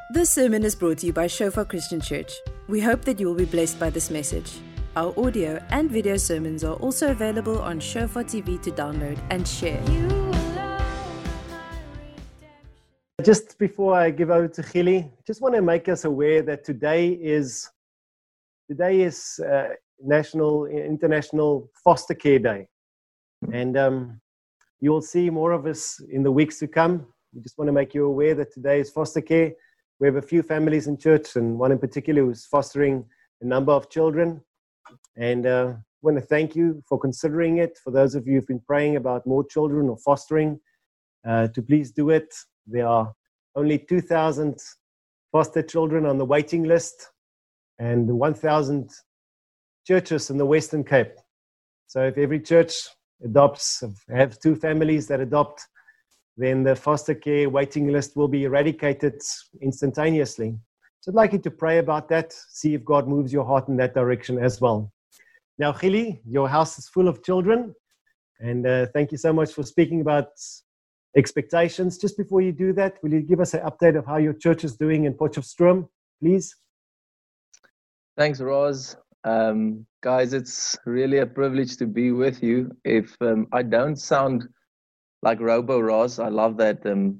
This sermon is brought to you by Shofar Christian Church. We hope that you will be blessed by this message. Our audio and video sermons are also available on Shofar TV to download and share. Just before I give over to Gili, just want to make us aware that today is International Foster Care Day. And you will see more of us in the weeks to come. We just want to make you aware that today is foster care. We have a few families in church, and one in particular who's fostering a number of children. And I want to thank you for considering it. For those of you who've been praying about more children or fostering, to please do it. There are only 2,000 foster children on the waiting list and 1,000 churches in the Western Cape. So if every church have two families that adopt, then the foster care waiting list will be eradicated instantaneously. So I'd like you to pray about that, see if God moves your heart in that direction as well. Now, Gili, your house is full of children, and thank you so much for speaking about expectations. Just before you do that, will you give us an update of how your church is doing in Potchefstroom, please? Thanks, Roz. Guys, it's really a privilege to be with you. If I don't sound like Robo Roz, I love that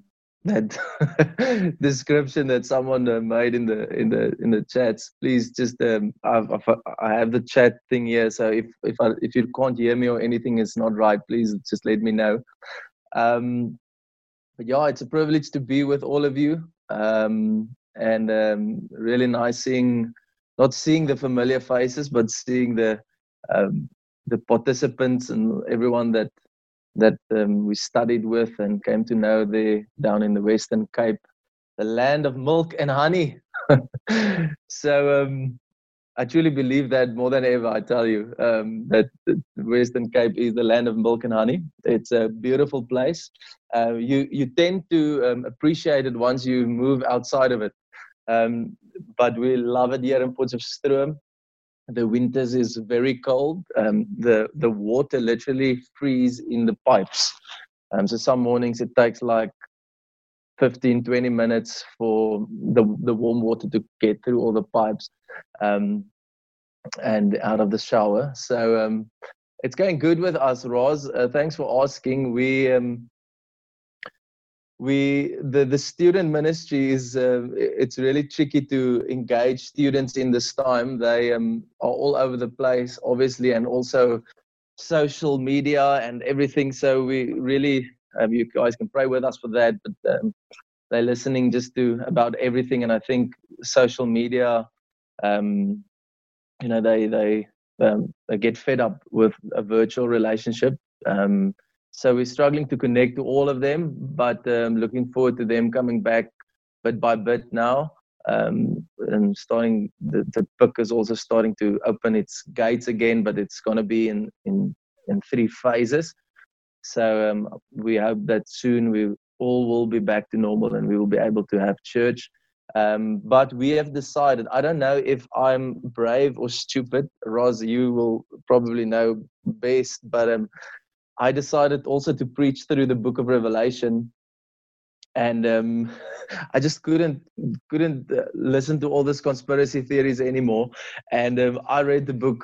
that description that someone made in the chats. Please just I have the chat thing here, so if you can't hear me or anything is not right, please just let me know. But yeah, it's a privilege to be with all of you, and really nice not seeing the familiar faces, but seeing the participants and everyone that we studied with and came to know there down in the Western Cape, the land of milk and honey. So I truly believe that more than ever, I tell you, that the Western Cape is the land of milk and honey. It's a beautiful place. You tend to appreciate it once you move outside of it. But we love it here in Potchefstroom. The winters is very cold. The water literally freezes in the pipes. So some mornings it takes like 15-20 minutes for the warm water to get through all the pipes and out of the shower. So it's going good with us, Roz. Thanks for asking. The student ministry is it's really tricky to engage students in this time. They are all over the place, obviously, and also social media and everything. So we really, you guys can pray with us for that. But they're listening just to about everything, and I think social media, they get fed up with a virtual relationship. So we're struggling to connect to all of them, but looking forward to them coming back bit by bit now. And starting, the book is also starting to open its gates again, but it's going to be in 3 phases. So we hope that soon we all will be back to normal and we will be able to have church. But we have decided, I don't know if I'm brave or stupid, Roz, you will probably know best, but I decided also to preach through the book of Revelation, and I just couldn't listen to all these conspiracy theories anymore. And I read the book,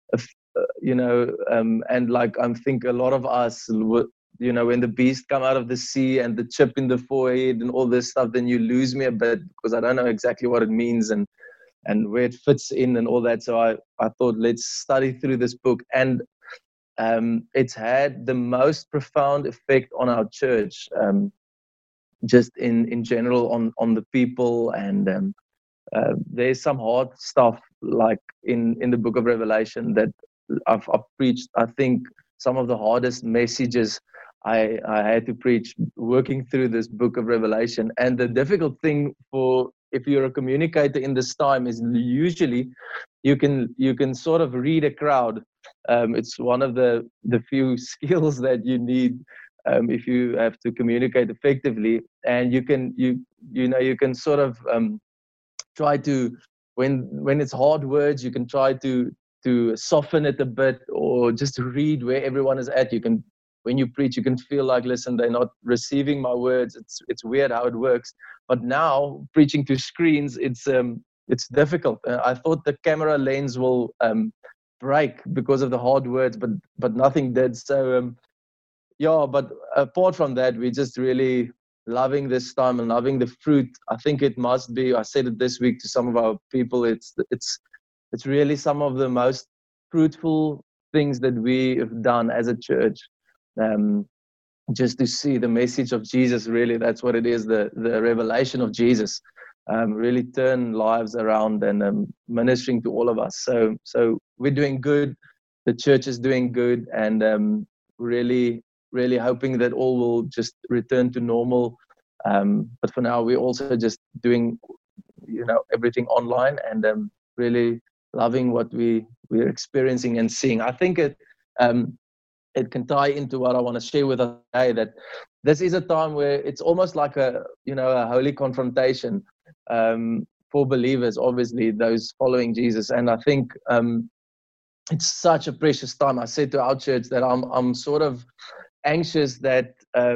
and like I think a lot of us, when the beast come out of the sea and the chip in the forehead and all this stuff, then you lose me a bit because I don't know exactly what it means and where it fits in and all that. So I thought, let's study through this book. And it's had the most profound effect on our church, just in general on the people. And there's some hard stuff like in the book of Revelation that I've preached. I think some of the hardest messages I had to preach working through this book of Revelation. And the difficult thing if you're a communicator in this time is usually you can sort of read a crowd. It's one of the few skills that you need if you have to communicate effectively, and you can sort of try to, when it's hard words, you can try to soften it a bit, or just read where everyone is at. You can when you preach, you can feel like, listen, they're not receiving my words. It's weird how it works. But now preaching to screens, it's difficult. I thought the camera lens will break because of the hard words, but nothing did. So yeah, but apart from that, we're just really loving this time and loving the fruit. I think it must be, I said it this week to some of our people, it's really some of the most fruitful things that we have done as a church. Just to see the message of Jesus, really, that's what it is, the revelation of Jesus, really turn lives around and ministering to all of us. So we're doing good. The church is doing good, and really hoping that all will just return to normal. But for now, we're also just doing, everything online, and really loving what we're experiencing and seeing. I think it can tie into what I want to share with us today, that this is a time where it's almost like a holy confrontation for believers, obviously, those following Jesus. And I think it's such a precious time. I said to our church that I'm sort of anxious that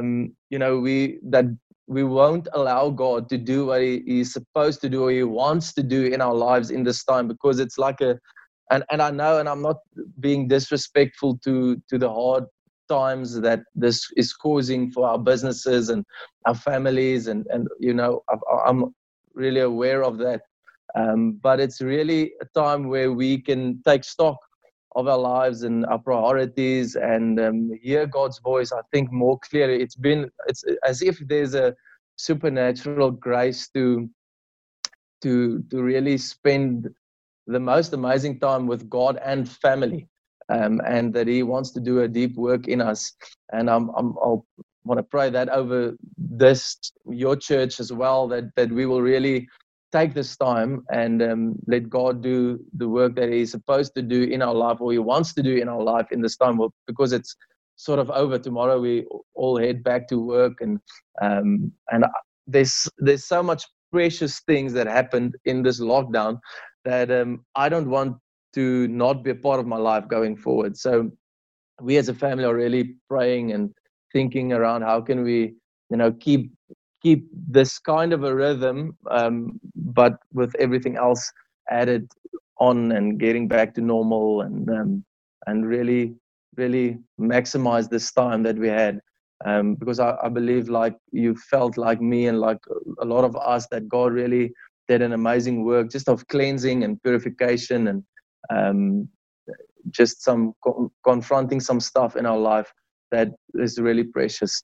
we won't allow God to do what he's supposed to do, or he wants to do in our lives in this time, because it's like and I know, and I'm not being disrespectful to the hard times that this is causing for our businesses and our families, and I'm really aware of that, but it's really a time where we can take stock of our lives and our priorities, and hear God's voice, I think, more clearly. It's as if there's a supernatural grace to really spend the most amazing time with God and family, and that he wants to do a deep work in us. And I'll want to pray that over your church as well, that we will really take this time and let God do the work that he's supposed to do in our life, or he wants to do in our life in this time, because it's sort of over. Tomorrow we all head back to work, and there's so much precious things that happened in this lockdown that I don't want to not be a part of my life going forward. So we as a family are really praying and thinking around how can we keep this kind of a rhythm, but with everything else added on, and getting back to normal, and really maximize this time that we had, because I believe, like you felt like me and like a lot of us, that God really did an amazing work just of cleansing and purification, and just some confronting some stuff in our life that is really precious.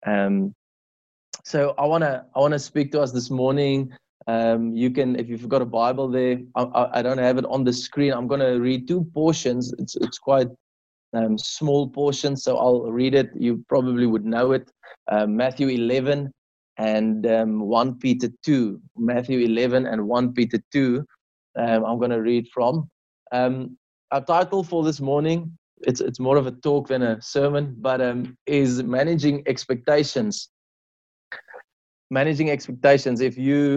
So I wanna speak to us this morning. You can, if you've got a Bible there, I don't have it on the screen. I'm gonna read two portions. It's quite small portions, so I'll read it. You probably would know it. Matthew 11 and 1 Peter 2. Matthew 11 and 1 Peter 2. I'm gonna read from. Our title for this morning, it's more of a talk than a sermon, but is managing expectations. Managing expectations. If you,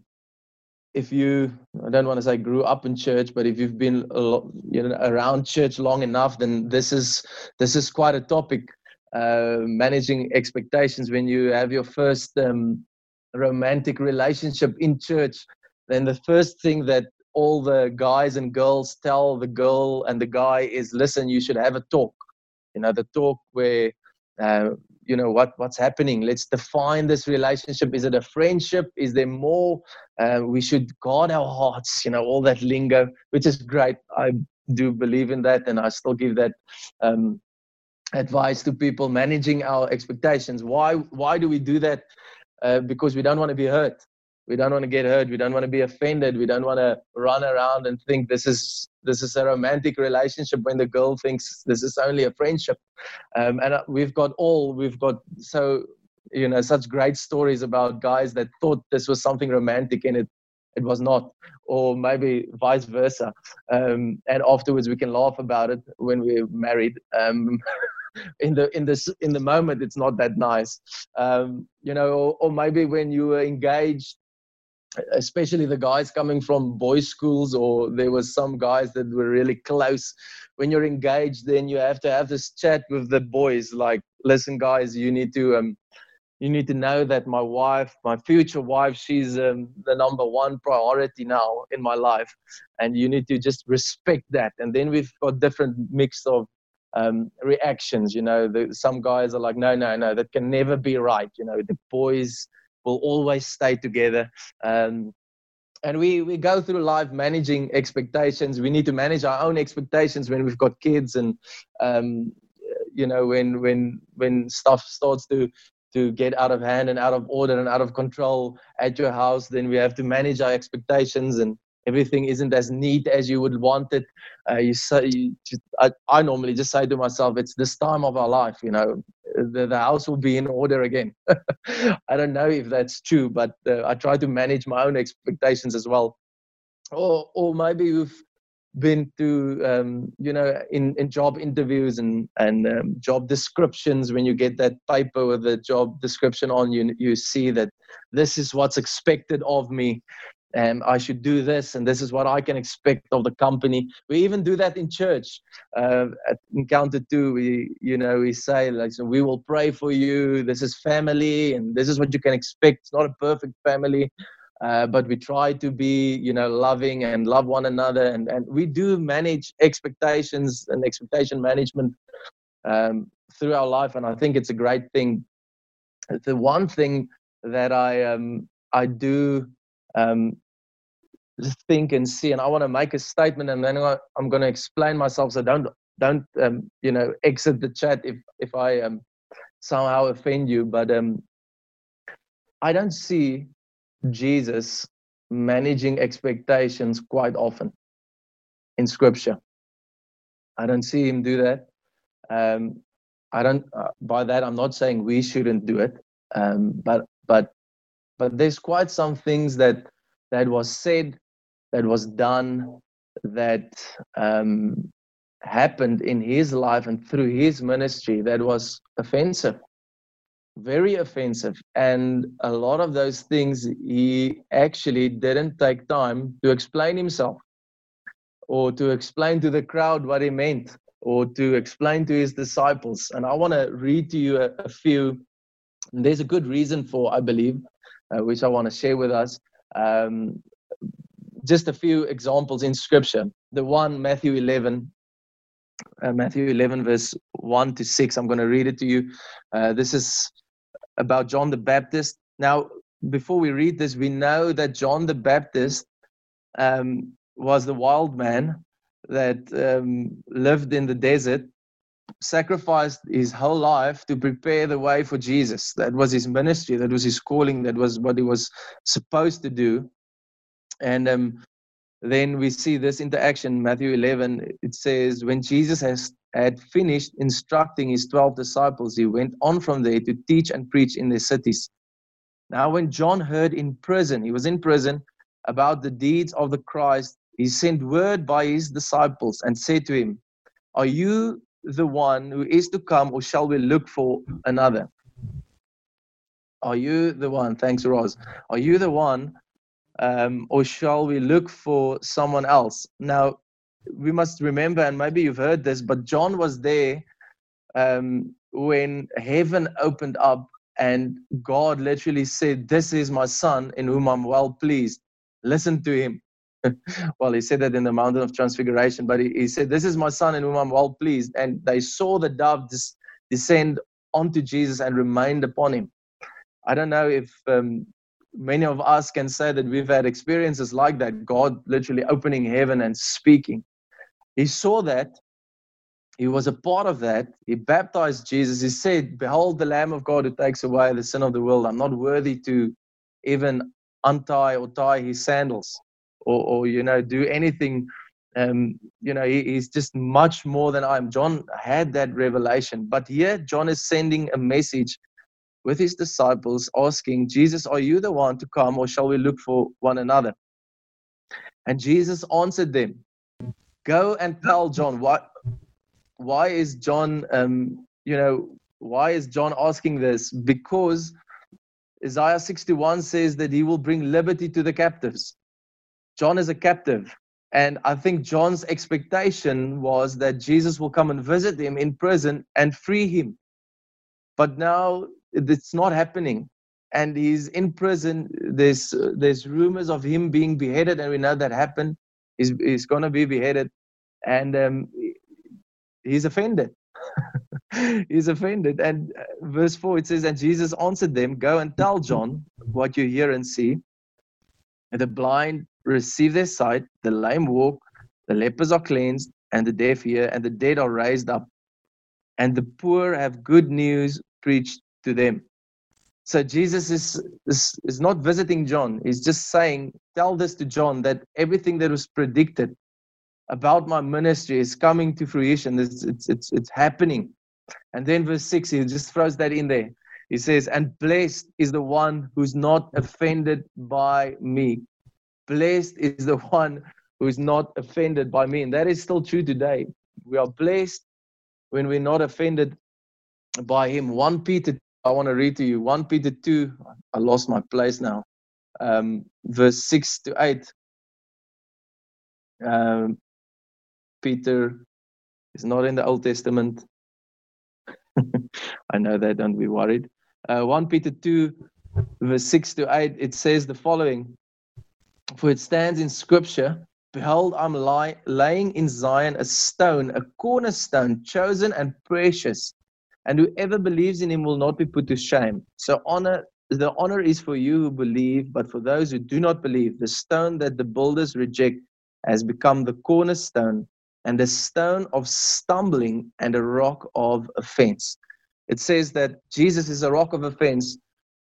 I don't want to say grew up in church, but if you've been around church long enough, then this is quite a topic. Managing expectations. When you have your first romantic relationship in church, then the first thing that all the guys and girls tell the girl and the guy is, listen, you should have a talk. The talk where what's happening. Let's define this relationship. Is it a friendship? Is there more? We should guard our hearts, all that lingo, which is great. I do believe in that, and I still give that advice to people, managing our expectations. Why do we do that? Because we don't want to be hurt. We don't want to get hurt. We don't want to be offended. We don't want to run around and think this is a romantic relationship when the girl thinks this is only a friendship. And we've got such great stories about guys that thought this was something romantic and it was not, or maybe vice versa. And afterwards we can laugh about it when we're married. In the moment it's not that nice. Or maybe when you were engaged, especially the guys coming from boys' schools, or there was some guys that were really close. When you're engaged, then you have to have this chat with the boys, like, listen, guys, you need to know that my wife, my future wife, she's the number one priority now in my life, and you need to just respect that. And then we've got different mix of reactions. Some guys are like, no, that can never be right. The boys will always stay together. And we go through life managing expectations. We need to manage our own expectations when we've got kids, and when stuff starts to get out of hand and out of order and out of control at your house, then we have to manage our expectations, and everything isn't as neat as you would want it. I normally just say to myself, it's this time of our life, the house will be in order again. I don't know if that's true, but I try to manage my own expectations as well. Or maybe you've been to, in job interviews and job descriptions. When you get that paper with the job description on, you see that this is what's expected of me, and I should do this, and this is what I can expect of the company. We even do that in church. At Encounter 2, we say, like, so we will pray for you. This is family, and this is what you can expect. It's not a perfect family, but we try to be, loving and love one another. And we do manage expectations and expectation management through our life, and I think it's a great thing. The one thing that I do think and see, and I want to make a statement, and then I'm going to explain myself, so don't exit the chat if I somehow offend you. But I don't see Jesus managing expectations quite often in Scripture. I don't see him do that. I don't. By that, I'm not saying we shouldn't do it. But there's quite some things that was said, that was done, that happened in his life and through his ministry that was offensive, very offensive. And a lot of those things he actually didn't take time to explain himself, or to explain to the crowd what he meant, or to explain to his disciples. And I want to read to you a few. And there's a good reason for, I believe, which I want to share with us. Just a few examples in Scripture. The one, Matthew 11 verse 1 to 6. I'm going to read it to you. This is about John the Baptist. Now, before we read this, we know that John the Baptist was the wild man that lived in the desert, sacrificed his whole life to prepare the way for Jesus. That was his ministry, that was his calling, that was what he was supposed to do. And then we see this interaction. Matthew 11, it says, when Jesus had finished instructing his 12 disciples, he went on from there to teach and preach in their cities. Now when John heard he was in prison, about the deeds of the Christ, he sent word by his disciples and said to him, are you the one who is to come, or shall we look for another? Are you the one? Thanks, Roz. Are you the one, or shall we look for someone else? Now, we must remember, and maybe you've heard this, but John was there when heaven opened up and God literally said, this is my son in whom I'm well pleased. Listen to him. Well, he said that in the Mountain of Transfiguration, but he said, this is my son in whom I'm well pleased. And they saw the dove descend onto Jesus and remained upon him. I don't know if many of us can say that we've had experiences like that, God literally opening heaven and speaking. He saw that. He was a part of that. He baptized Jesus. He said, behold the Lamb of God who takes away the sin of the world. I'm not worthy to even untie or tie his sandals, or do anything. He's just much more than I am. John had that revelation. But here John is sending a message with his disciples asking, Jesus, are you the one to come, or shall we look for one another? And Jesus answered them, go and tell John. Why is John why is John asking this? Because Isaiah 61 says that he will bring liberty to the captives. John is a captive. And I think John's expectation was that Jesus will come and visit him in prison and free him. But now it's not happening. And he's in prison. There's rumors of him being beheaded, and we know that happened. He's going to be beheaded. And he's offended. He's offended. And verse 4, it says, and Jesus answered them, go and tell John what you hear and see. And the blind receive their sight, the lame walk, the lepers are cleansed, and the deaf hear, and the dead are raised up. And the poor have good news preached to them. So Jesus is not visiting John. He's just saying, tell this to John, that everything that was predicted about my ministry is coming to fruition. It's happening. And then verse 6, he just throws that in there. He says, and blessed is the one who's not offended by me. Blessed is the one who is not offended by me. And that is still true today. We are blessed when we're not offended by him. 1 Peter, I want to read to you. 1 Peter 2, I lost my place now. Verse 6 to 8. Peter is not in the Old Testament. I know that, don't be worried. 1 Peter 2, verse 6 to 8, it says the following. For it stands in Scripture, behold, I'm laying in Zion a stone, a cornerstone, chosen and precious. And whoever believes in him will not be put to shame. So the honor is for you who believe, but for those who do not believe, the stone that the builders reject has become the cornerstone, and a stone of stumbling and a rock of offense. It says that Jesus is a rock of offense.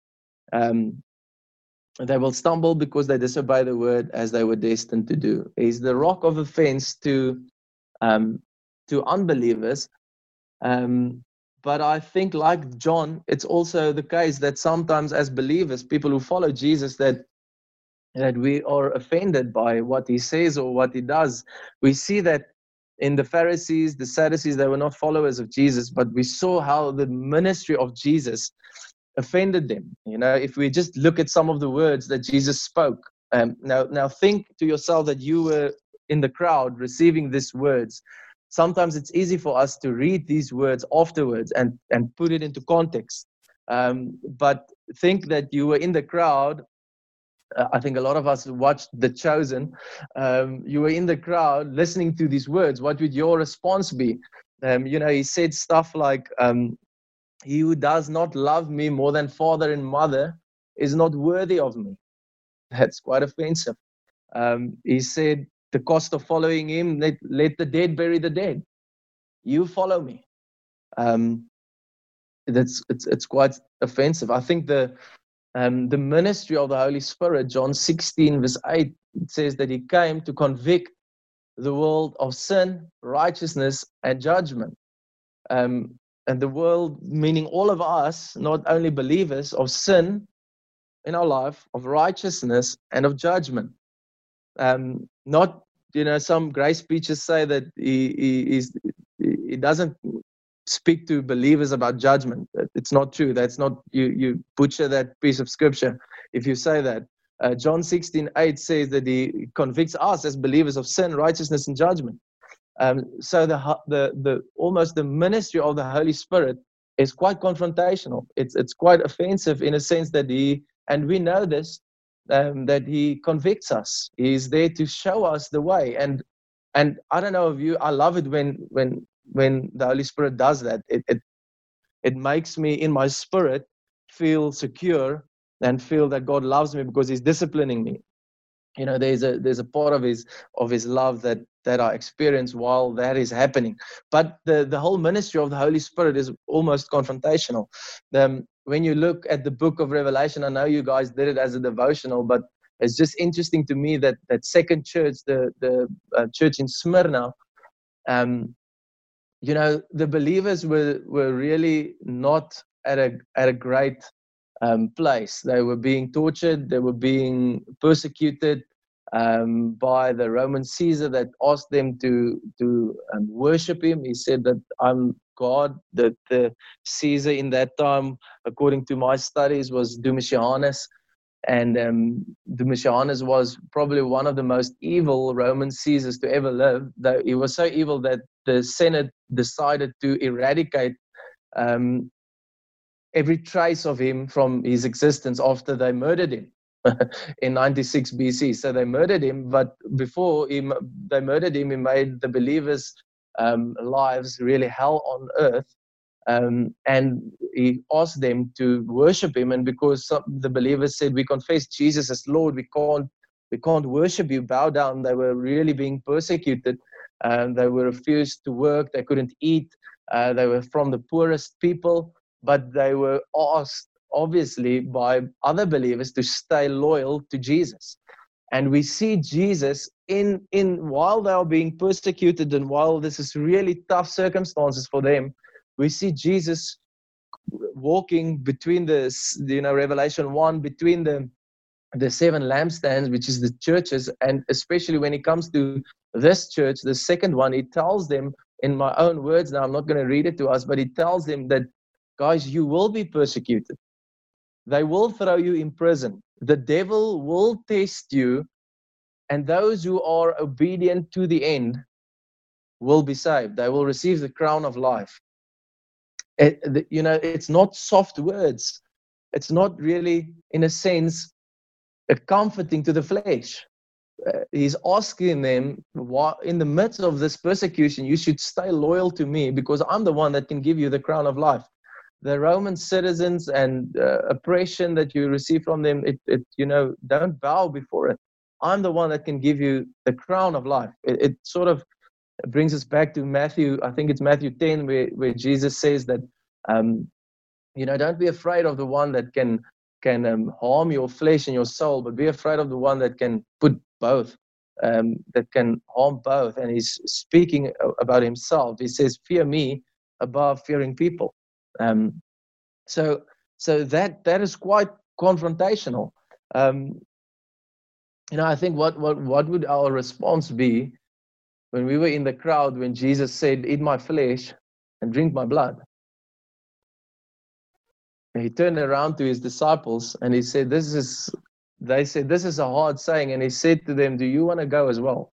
They will stumble because they disobey the word as they were destined to do. He's the rock of offense to unbelievers. But I think, like John, it's also the case that sometimes as believers, people who follow Jesus, that we are offended by what he says or what he does. We see that in the Pharisees, the Sadducees, they were not followers of Jesus, but we saw how the ministry of Jesus offended them. You know, if we just look at some of the words that Jesus spoke. Now think to yourself that you were in the crowd receiving these words. Sometimes it's easy for us to read these words afterwards and put it into context. But think that you were in the crowd. I think a lot of us watched The Chosen. You were in the crowd listening to these words. What would your response be? He said stuff like, he who does not love me more than father and mother is not worthy of me. That's quite offensive. He said, the cost of following him, let the dead bury the dead. You follow me. It's quite offensive. I think the ministry of the Holy Spirit, John 16 verse 8, it says that he came to convict the world of sin, righteousness, and judgment. And the world, meaning all of us, not only believers, of sin in our life, of righteousness, and of judgment. Not, some grace preachers say that he doesn't speak to believers about judgment. It's not true. That's not, you butcher that piece of scripture if you say that. John 16:8 says that he convicts us as believers of sin, righteousness, and judgment. So the almost the ministry of the Holy Spirit is quite confrontational. It's quite offensive in a sense that and we know this, that he convicts us. He's there to show us the way. And I don't know if you, I love it when the Holy Spirit does that. It makes me in my spirit feel secure and feel that God loves me because he's disciplining me. There's a part of his love that I experience while that is happening. But the whole ministry of the Holy Spirit is almost confrontational. When you look at the book of Revelation, I know you guys did it as a devotional, but it's just interesting to me that second church, the church in Smyrna, the believers were really not at a great place. They were being tortured, they were being persecuted, by the Roman Caesar that asked them to worship him. He said that I'm God. That the Caesar in that time, according to my studies, was Domitianus. And Domitianus was probably one of the most evil Roman Caesars to ever live. Though he was so evil that the Senate decided to eradicate every trace of him from his existence after they murdered him in 96 BC. So they murdered him, but before they murdered him, he made the believers' lives really hell on earth. And he asked them to worship him, and because the believers said, we confess Jesus as Lord, we can't worship you, bow down, they were really being persecuted. They were refused to work, they couldn't eat, they were from the poorest people, but they were asked, obviously, by other believers to stay loyal to Jesus. And we see Jesus in while they are being persecuted, and while this is really tough circumstances for them, we see Jesus walking between Revelation 1, between the 7 lampstands, which is the churches, and especially when he comes to this church, the second one, he tells them, in my own words, now I'm not going to read it to us, but he tells them that, guys, you will be persecuted. They will throw you in prison. The devil will test you, and those who are obedient to the end will be saved. They will receive the crown of life. It's not soft words. It's not really, in a sense, comforting to the flesh. He's asking them, in the midst of this persecution, you should stay loyal to me, because I'm the one that can give you the crown of life. The Roman citizens and oppression that you receive from them, don't bow before it. I'm the one that can give you the crown of life. It sort of brings us back to Matthew. I think it's Matthew 10, where Jesus says that, don't be afraid of the one that can harm your flesh and your soul, but be afraid of the one that can put both, that can harm both. And he's speaking about himself. He says, fear me above fearing people. So that is quite confrontational. I think what would our response be when we were in the crowd, when Jesus said, eat my flesh and drink my blood? And he turned around to his disciples and he said, they said, this is a hard saying. And he said to them, do you want to go as well?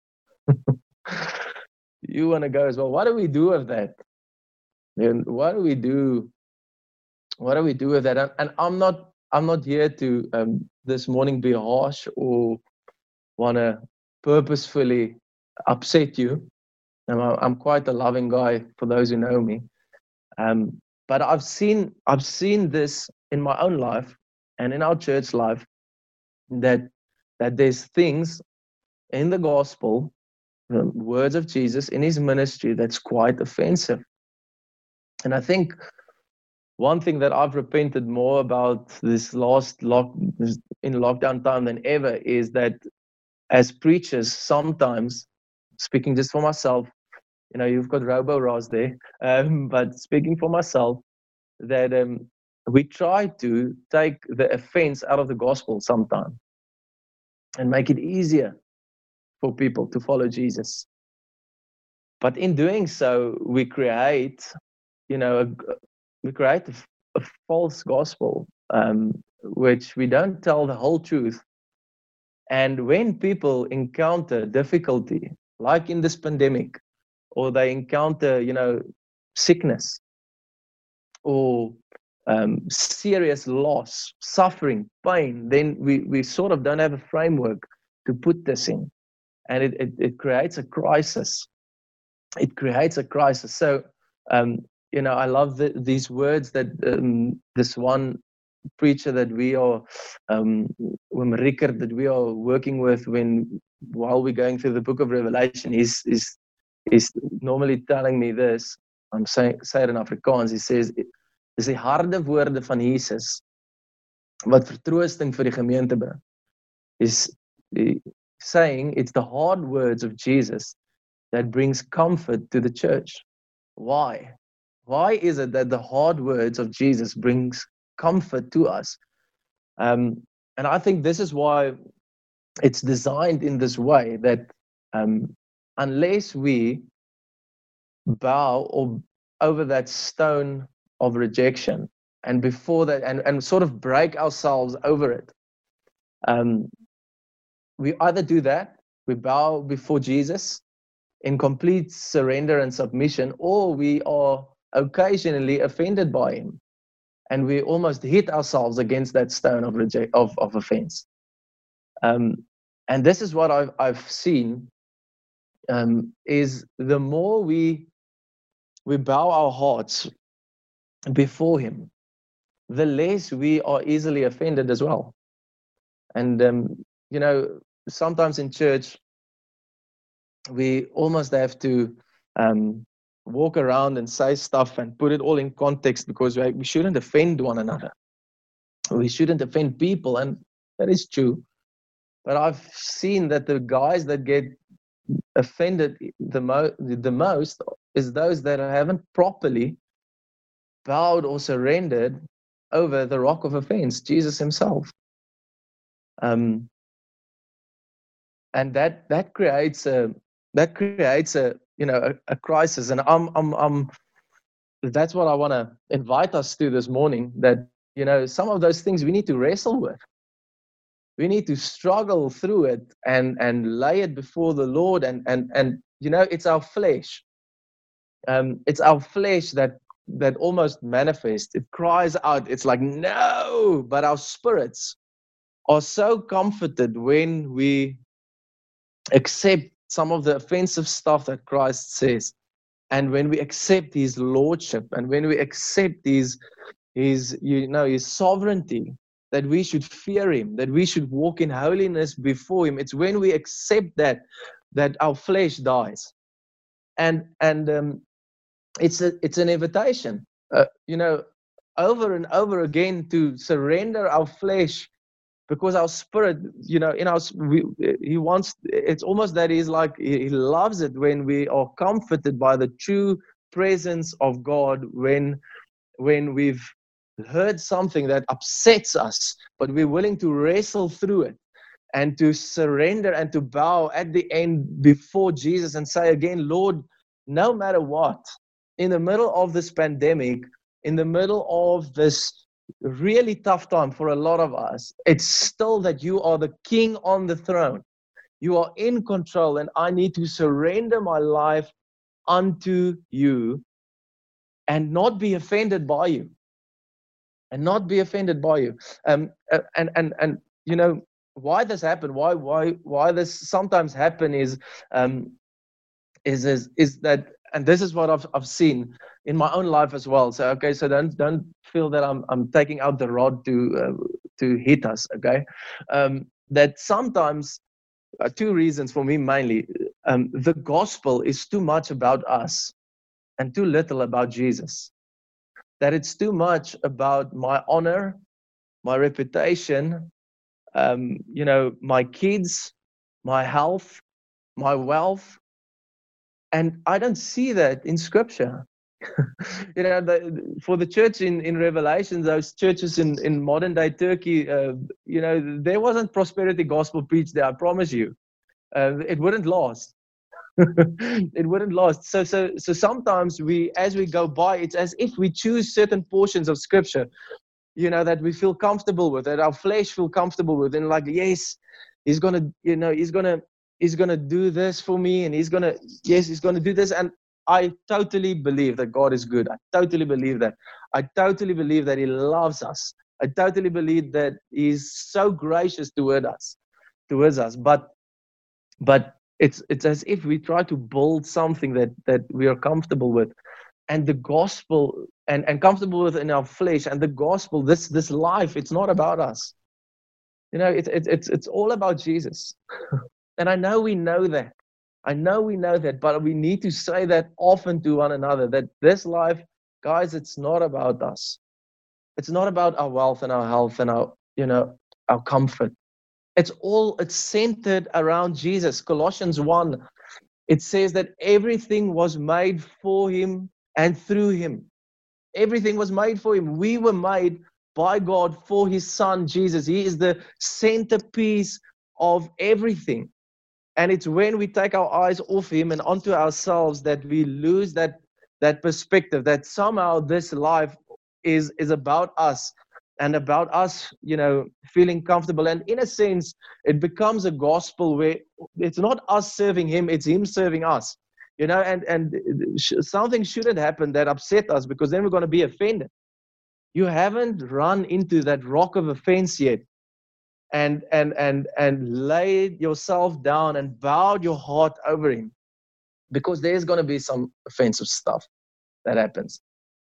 You want to go as well? What do we do with that? And what do we do with that? And I'm not here to this morning be harsh or want to purposefully upset you. I'm quite a loving guy, for those who know me. But I've seen this in my own life and in our church life, that there's things in the gospel, the words of Jesus in his ministry, that's quite offensive. And I think one thing that I've repented more about this in lockdown time than ever is that as preachers, sometimes, speaking just for myself, you've got Robo Ross there, but speaking for myself, that we try to take the offense out of the gospel sometimes and make it easier for people to follow Jesus. But in doing so, we create, a false gospel, which we don't tell the whole truth. And when people encounter difficulty, like in this pandemic, or they encounter, sickness, or serious loss, suffering, pain, then we sort of don't have a framework to put this in. And it creates a crisis. It creates a crisis. So, I love these words that this one preacher that we are, Wim Rickert, that we are working with while we're going through the book of Revelation, is normally telling me this. I'm saying it in Afrikaans. He says, dis die harde woorde van Jesus wat vertroosting vir die gemeente bring. He's saying it's the hard words of Jesus that brings comfort to the church. Why? Why is it that the hard words of Jesus brings comfort to us? And I think this is why it's designed in this way that unless we bow or over that stone of rejection, and before that, and sort of break ourselves over it, we either do that, we bow before Jesus in complete surrender and submission, or we are occasionally offended by him, and we almost hit ourselves against that stone of offense. And this is what I've seen, is the more we bow our hearts before him, the less we are easily offended as well. And you know, sometimes in church we almost have to walk around and say stuff and put it all in context, because we shouldn't offend one another. We shouldn't offend people, and that is true. But I've seen that the guys that get offended the most is those that haven't properly bowed or surrendered over the rock of offense, Jesus himself. And that creates a you know, a crisis. And that's what I want to invite us to this morning, that, you know, some of those things we need to wrestle with. We need to struggle through it and lay it before the Lord. And you know, it's our flesh. It's our flesh that almost manifests. It cries out. It's like, no, but our spirits are so comforted when we accept some of the offensive stuff that Christ says, and when we accept his lordship, and when we accept his sovereignty, that we should fear him, that we should walk in holiness before him. It's when we accept that our flesh dies. And it's an invitation, you know, over and over again, to surrender our flesh, because our spirit, you know, he wants, it's almost that he's like, he loves it when we are comforted by the true presence of God, when we've heard something that upsets us, but we're willing to wrestle through it and to surrender and to bow at the end before Jesus and say again, Lord, no matter what, in the middle of this pandemic, in the middle of this really tough time for a lot of us, it's still that you are the king on the throne. You are in control, and I need to surrender my life unto you and not be offended by you. And not be offended by you. And you know, why this happen? Why this sometimes happen is that, and this is what I've seen in my own life as well. So okay, so don't feel that I'm taking out the rod to hit us. Okay, that sometimes two reasons for me mainly. The gospel is too much about us and too little about Jesus. That it's too much about my honor, my reputation, you know, my kids, my health, my wealth. And I don't see that in Scripture. You know, for the church in Revelation, those churches in modern day Turkey, you know, there wasn't prosperity gospel preached there, I promise you. It wouldn't last. It wouldn't last. So sometimes as we go by, it's as if we choose certain portions of Scripture, you know, that we feel comfortable with, that our flesh feel comfortable with, and like, yes, he's gonna do this for me, and he's gonna do this. And I totally believe that God is good. I totally believe that. I totally believe that he loves us. I totally believe that he's so gracious towards us. But it's as if we try to build something that we are comfortable with, and the gospel and comfortable with in our flesh, and the gospel, this life, it's not about us. You know, it's all about Jesus. And I know we know that. But we need to say that often to one another, that this life, guys, it's not about us. It's not about our wealth and our health and our, you know, our comfort. It's centered around Jesus. Colossians 1, it says that everything was made for him and through him. Everything was made for him. We were made by God for his son, Jesus. He is the centerpiece of everything. And it's when we take our eyes off him and onto ourselves that we lose that perspective, that somehow this life is about us and about us, feeling comfortable. And in a sense, it becomes a gospel where it's not us serving him, it's him serving us. And something shouldn't happen that upset us, because then we're going to be offended. You haven't run into that rock of offense yet and laid yourself down and bowed your heart over him, because there's going to be some offensive stuff that happens.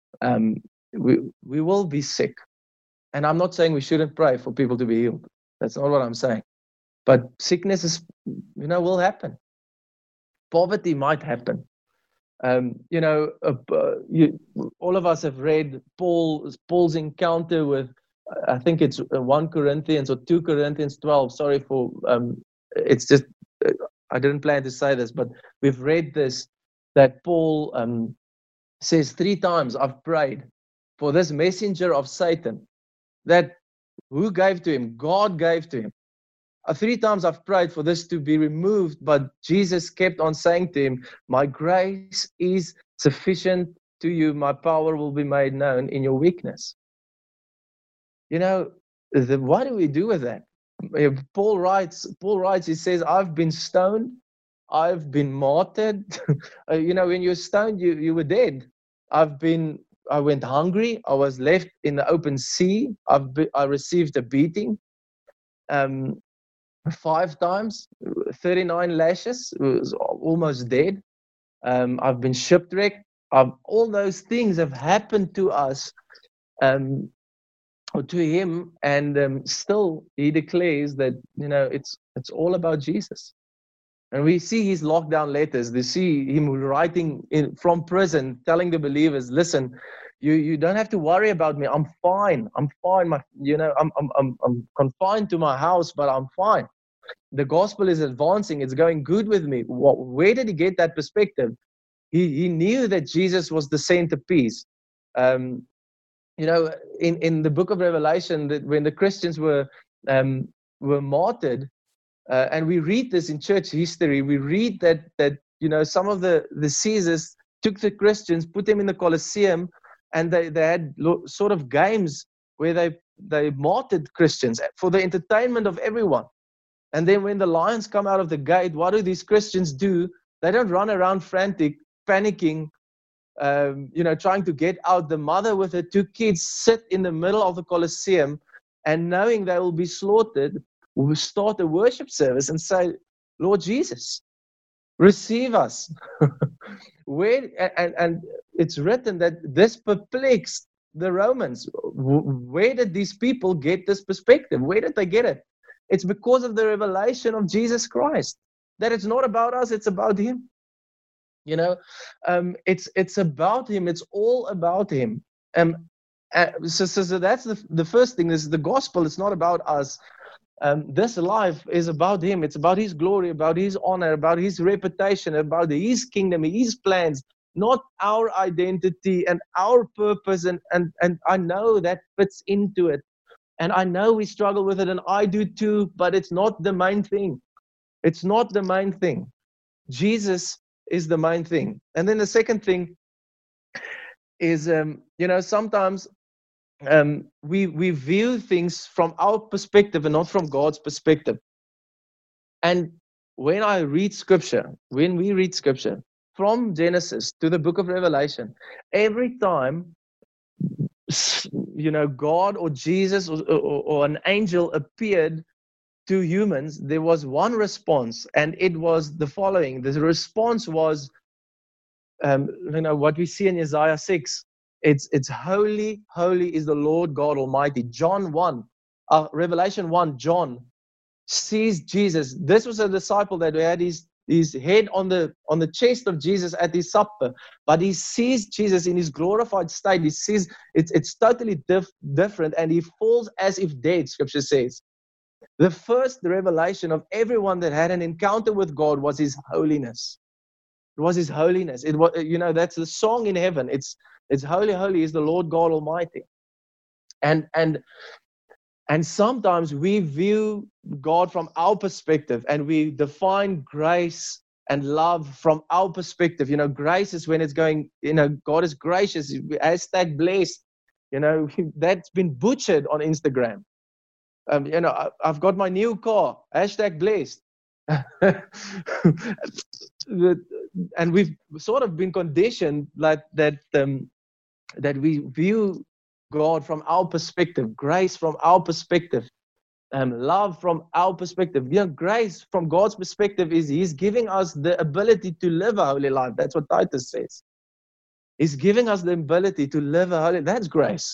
We will be sick. And I'm not saying we shouldn't pray for people to be healed. That's not what I'm saying. But sickness is, will happen. Poverty might happen. All of us have read Paul's encounter with, I think it's 1 Corinthians or 2 Corinthians 12. Sorry for, it's just, I didn't plan to say this, but we've read this, that Paul says 3 times, I've prayed for this messenger of Satan, that who gave to him? God gave to him. 3 times I've prayed for this to be removed, but Jesus kept on saying to him, my grace is sufficient to you. My power will be made known in your weakness. What do we do with that? Paul writes, he says, I've been stoned. I've been martyred. When you're stoned, you were dead. I went hungry. I was left in the open sea. I received a beating 5 times, 39 lashes. Was almost dead. I've been shipwrecked. All those things have happened to us, or to him, and still he declares that it's all about Jesus. And we see his lockdown letters. We see him writing from prison, telling the believers, listen, you don't have to worry about me. I'm fine. I'm fine. I'm confined to my house, but I'm fine. The gospel is advancing. It's going good with me. Where did he get that perspective? He knew that Jesus was the centerpiece. In the book of Revelation, that when the Christians were martyred, and we read this in church history, we read that some of the Caesars took the Christians, put them in the Colosseum, and they had sort of games where they martyred Christians for the entertainment of everyone. And then when the lions come out of the gate, what do these Christians do? They don't run around frantic, panicking, trying to get out. The mother with her 2 kids sit in the middle of the Colosseum, and knowing they will be slaughtered, will start a worship service and say, Lord Jesus, receive us. And it's written that this perplexed the Romans. Where did these people get this perspective? Where did they get it? It's because of the revelation of Jesus Christ, that it's not about us, it's about him. It's about him. It's all about him. So that's the first thing. Is the gospel. It's not about us. This life is about him. It's about his glory, about his honor, about his reputation, about his kingdom, his plans, not our identity and our purpose. And I know that fits into it. And I know we struggle with it, and I do too, but it's not the main thing. It's not the main thing. Jesus is the main thing. And then the second thing is, sometimes we view things from our perspective and not from God's perspective. And when we read scripture, from Genesis to the book of Revelation, every time, God or Jesus or an angel appeared to humans, there was one response, and it was the following. The response was, what we see in Isaiah 6. It's holy, holy is the Lord God Almighty. Revelation 1, John sees Jesus. This was a disciple that had his head on the chest of Jesus at his supper, but he sees Jesus in his glorified state. He sees it's totally different, and he falls as if dead, scripture says. The first revelation of everyone that had an encounter with God was his holiness. It was his holiness. It was, that's the song in heaven. It's holy, holy is the Lord God Almighty. And And sometimes we view God from our perspective, and we define grace and love from our perspective. Grace is when it's going, God is gracious, hashtag blessed. That's been butchered on Instagram. I've got my new car, hashtag blessed. And we've sort of been conditioned like that we view God from our perspective, grace from our perspective, love from our perspective. Grace from God's perspective is He's giving us the ability to live a holy life. That's what Titus says. He's giving us the ability to live a holy. That's grace.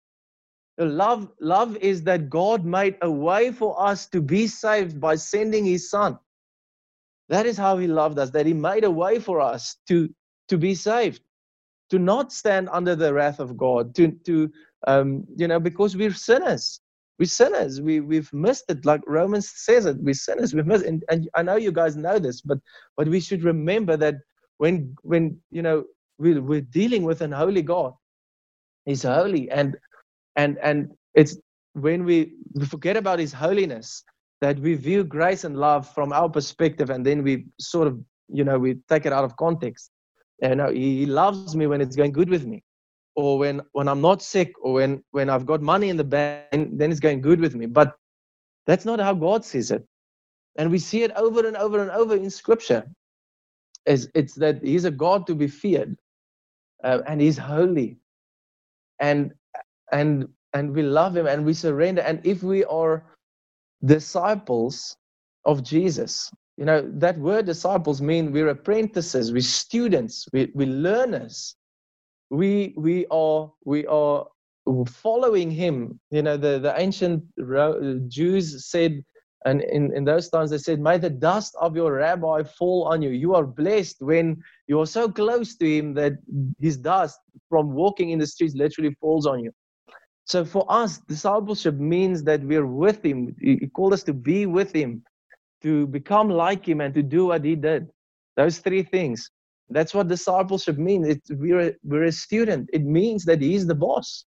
Love is that God made a way for us to be saved by sending His Son. That is how He loved us, that He made a way for us to be saved, to not stand under the wrath of God, because we're sinners. We're sinners. We've missed it, like Romans says it. We're sinners. We've missed it. And I know you guys know this, but we should remember that when we're dealing with an holy God. He's holy, and it's when we forget about His holiness that we view grace and love from our perspective, and then we sort of we take it out of context. He loves me when it's going good with me, or when I'm not sick, or when I've got money in the bank, then it's going good with me. But that's not how God sees it, and we see it over and over and over in Scripture. It's that He's a God to be feared, and He's holy, and we love Him, and we surrender. And if we are disciples of Jesus, that word disciples mean we're apprentices, we're students, we're learners. We are following Him. The ancient Jews said, and in those times they said, may the dust of your rabbi fall on you. You are blessed when you are so close to Him that His dust from walking in the streets literally falls on you. So for us, discipleship means that we're with Him. He called us to be with Him, to become like Him, and to do what He did. Those three things. That's what discipleship means. We're a student. It means that He's the boss.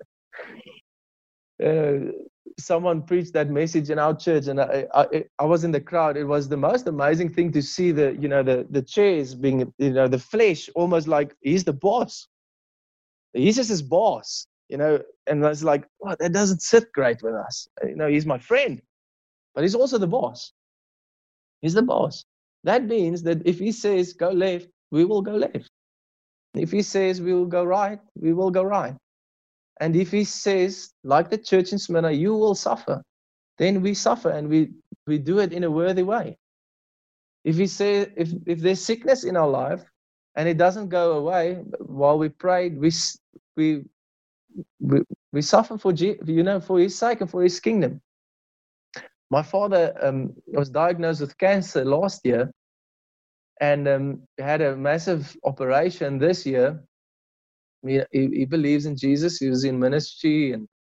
Someone preached that message in our church, and I was in the crowd. It was the most amazing thing to see the chairs being, the flesh, almost like He's the boss. He's just His boss. And I was like, oh, that doesn't sit great with us. He's my friend, but He's also the boss. He's the boss. That means that if He says go left, we will go left. If He says we will go right, we will go right. And if He says, like the church in Smyrna, you will suffer, then we suffer, and we do it in a worthy way. If He says, if there's sickness in our life and it doesn't go away while we prayed, we suffer for His sake and for His kingdom. My father was diagnosed with cancer last year, and had a massive operation this year. He believes in Jesus. He was in ministry, and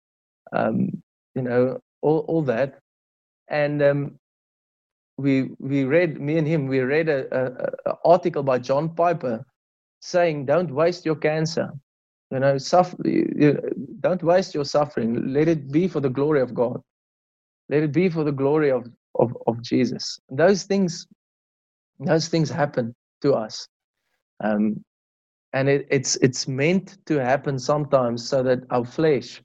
all that. And we read, me and him, we read a article by John Piper saying, "Don't waste your cancer. Don't waste your suffering. Let it be for the glory of God. Let it be for the glory of Jesus." Those things happen to us, and it's meant to happen sometimes so that our flesh,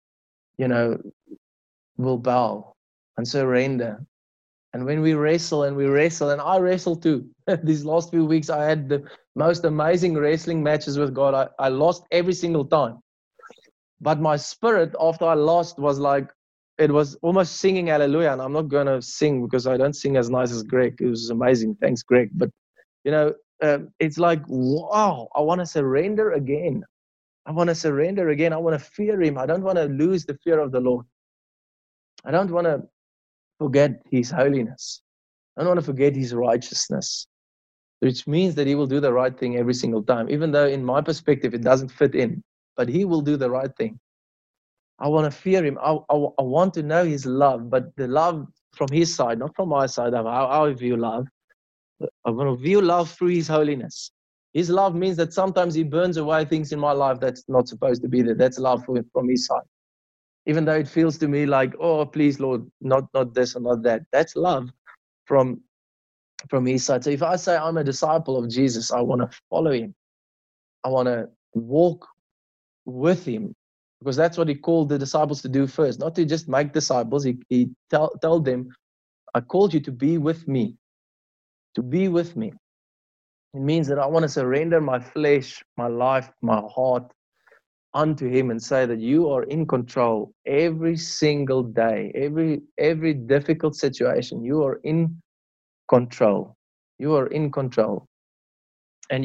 will bow and surrender. And when we wrestle, and I wrestle too. These last few weeks, I had the most amazing wrestling matches with God. I lost every single time. But my spirit, after I lost, was like, it was almost singing hallelujah. And I'm not going to sing because I don't sing as nice as Greg. It was amazing. Thanks, Greg. But, it's like, wow, I want to surrender again. I want to fear Him. I don't want to lose the fear of the Lord. I don't want to forget His holiness. I don't want to forget His righteousness, which means that He will do the right thing every single time, even though in my perspective it doesn't fit in, but He will do the right thing. I want to fear Him. I want to know His love, but the love from His side, not from my side of how I view love. I want to view love through His holiness. His love means that sometimes He burns away things in my life that's not supposed to be there. That's love from His side. Even though it feels to me like, oh, please, Lord, not this or not that. That's love from his side. So if I say I'm a disciple of Jesus, I want to follow him. I want to walk with him, because that's what he called the disciples to do first, not to just make disciples. He told them, I called you to be with me, to be with me. It means that I want to surrender my flesh, my life, my heart unto him and say that you are in control every single day, every difficult situation. You are in control. You are in control. And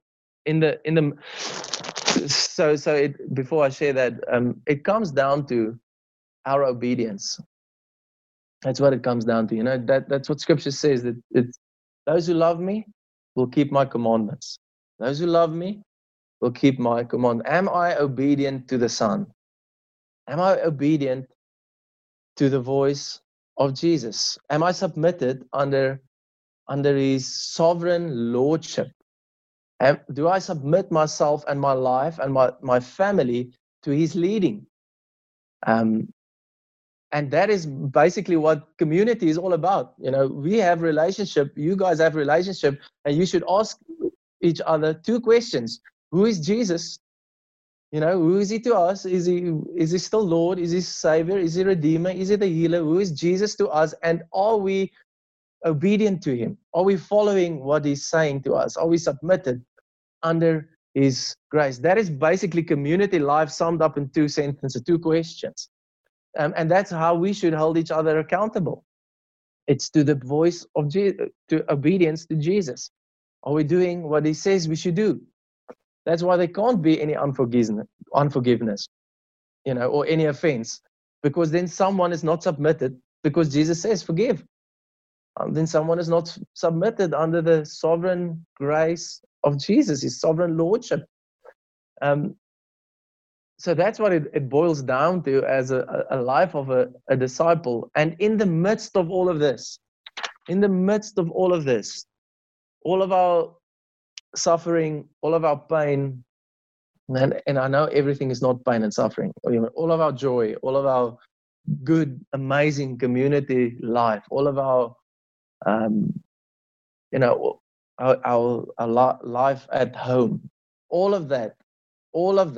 before I share that, it comes down to our obedience. That's what it comes down to. That's what Scripture says, that it's those who love me will keep my commandments. Those who love me will keep my command. Am I obedient to the Son? Am I obedient to the voice of Jesus? Am I submitted under his sovereign lordship? Do I submit myself and my life and my family to his leading? And that is basically what community is all about. We have relationship, you guys have relationship, and you should ask each other two questions. Who is Jesus? Who is he to us? Is he still Lord? Is he Savior? Is he Redeemer? Is he the healer? Who is Jesus to us? And are we obedient to him? Are we following what he's saying to us? Are we submitted under his grace? That is basically community life summed up in two sentences, two questions. And that's how we should hold each other accountable. It's to the voice of Jesus, to obedience to Jesus. Are we doing what he says we should do? That's why there can't be any unforgiveness, or any offense, because then someone is not submitted, because Jesus says forgive. Then someone is not submitted under the sovereign grace of Jesus, his sovereign lordship. So that's what it boils down to as a life of a disciple. And in the midst of all of this, all of our suffering, all of our pain, and I know everything is not pain and suffering, all of our joy, all of our good, amazing community life, all of our life at home, all of that, all of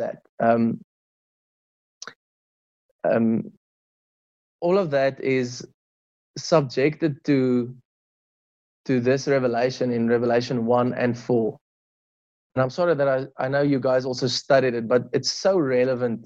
that is subjected to this revelation in Revelation 1 and 4. And I'm sorry that I know you guys also studied it, but it's so relevant,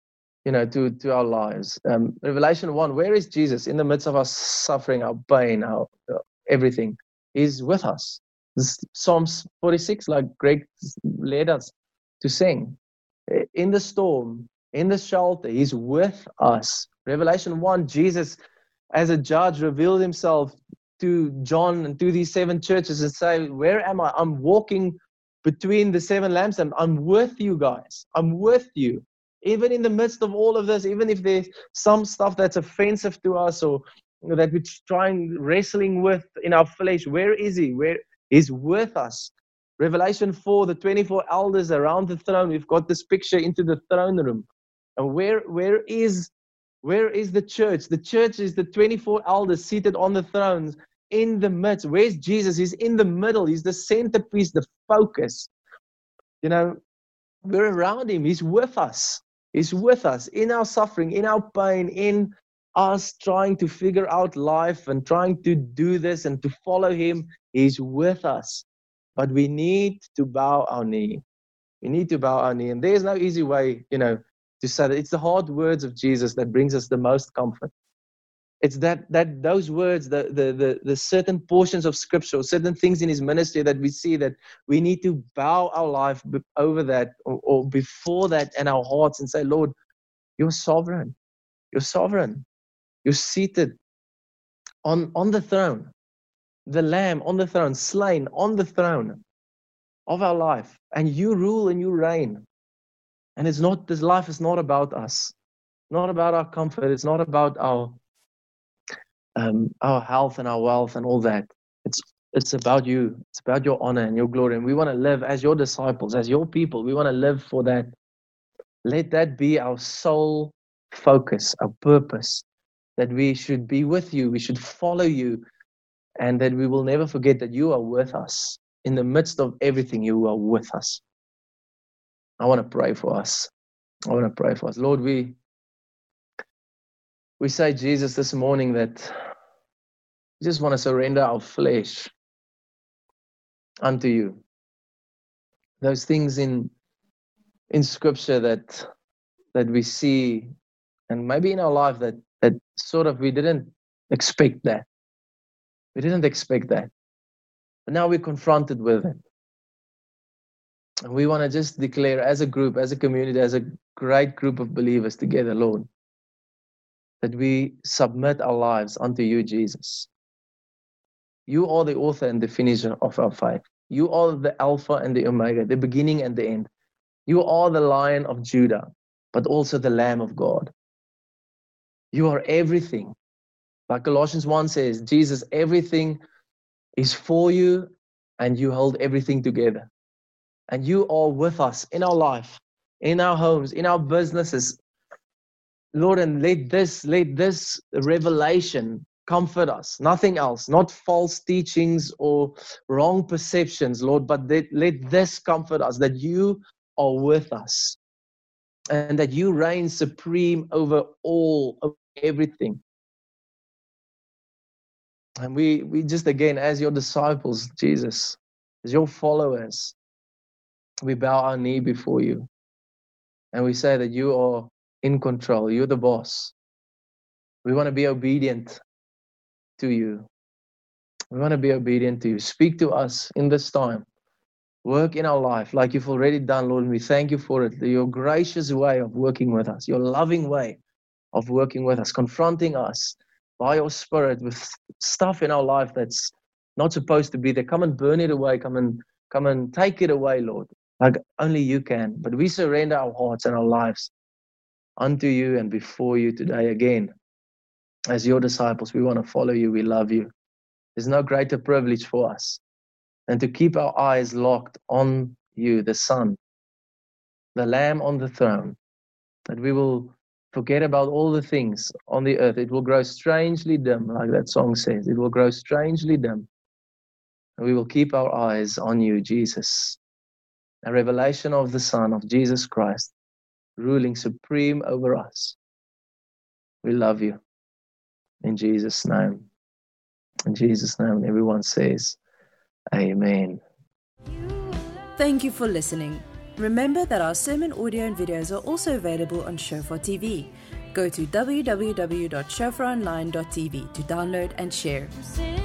to our lives. Revelation 1, where is Jesus? In the midst of our suffering, our pain, our everything, he's with us. This Psalms 46, like Greg led us to sing. In the storm, in the shelter, he's with us. Revelation 1, Jesus, as a judge, revealed himself to John and to these 7 churches and say, where am I? I'm walking between the 7 lampstands. I'm with you guys. I'm with you. Even in the midst of all of this, even if there's some stuff that's offensive to us or that we're trying, wrestling with in our flesh, where is he? Where he's with us. Revelation 4, the 24 elders around the throne. We've got this picture into the throne room. And where is the church? The church is the 24 elders seated on the thrones in the midst. Where's Jesus? He's in the middle. He's the centerpiece, the focus. We're around him. He's with us. He's with us in our suffering, in our pain, in us trying to figure out life and trying to do this and to follow him. He's with us. But we need to bow our knee. We need to bow our knee. And there's no easy way, to say that. It's the hard words of Jesus that brings us the most comfort. It's that those words, the certain portions of Scripture, certain things in his ministry that we see that we need to bow our life over that or before that in our hearts and say, Lord, you're sovereign. You're sovereign. You're seated on the throne. The Lamb on the throne, slain on the throne of our life. And you rule and you reign. And this life is not about us. Not about our comfort. It's not about our health and our wealth and all that. It's about you. It's about your honor and your glory. And we want to live as your disciples, as your people. We want to live for that. Let that be our sole focus, our purpose, that we should be with you, we should follow you, and that we will never forget that you are with us. In the midst of everything, you are with us. I want to pray for us. Lord, we say, Jesus, this morning that we just want to surrender our flesh unto you. Those things in Scripture that we see, and maybe in our life that sort of we didn't expect that. We didn't expect that. But now we're confronted with it. And we want to just declare as a group, as a community, as a great group of believers together, Lord, that we submit our lives unto you, Jesus. You are the author and the finisher of our faith. You are the Alpha and the Omega, the beginning and the end. You are the Lion of Judah, but also the Lamb of God. You are everything. Like Colossians 1 says, Jesus, everything is for you and you hold everything together. And you are with us in our life, in our homes, in our businesses. Lord, and let this revelation comfort us. Nothing else, not false teachings or wrong perceptions, Lord, but let this comfort us, that you are with us and that you reign supreme over all, over everything. And we just, again, as your disciples, Jesus, as your followers, we bow our knee before you. And we say that you are in control. You're the boss. We want to be obedient to you. We want to be obedient to you. Speak to us in this time. Work in our life like you've already done, Lord. And we thank you for it. Your gracious way of working with us. Your loving way of working with us. Confronting us by your Spirit with stuff in our life that's not supposed to be there. Come and burn it away. Come and take it away, Lord. Like only you can. But we surrender our hearts and our lives unto you and before you today again. As your disciples, we want to follow you. We love you. There's no greater privilege for us than to keep our eyes locked on you, the Son, the Lamb on the throne, that we will forget about all the things on the earth. It will grow strangely dim, like that song says. It will grow strangely dim. And we will keep our eyes on you, Jesus. A revelation of the Son, of Jesus Christ, ruling supreme over us. We love you. In Jesus' name. In Jesus' name, everyone says, Amen. Thank you for listening. Remember that our sermon audio and videos are also available on Shofar TV. Go to www.shofaronline.tv to download and share.